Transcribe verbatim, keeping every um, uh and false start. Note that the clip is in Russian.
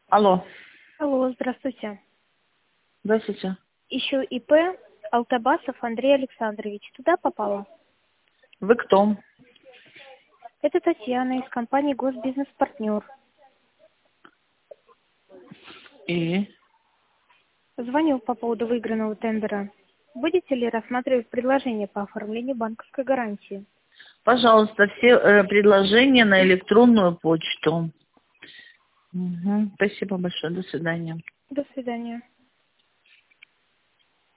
Алло. Алло, здравствуйте. Здравствуйте. Ищу ИП Алтабасов Андрей Александрович. Туда попала? Вы кто? Это Татьяна из компании Госбизнес-партнер. И? Звоню по поводу выигранного тендера. Будете ли рассматривать предложение по оформлению банковской гарантии? Пожалуйста, все э, предложения на электронную почту. Угу. Спасибо большое. До свидания. До свидания.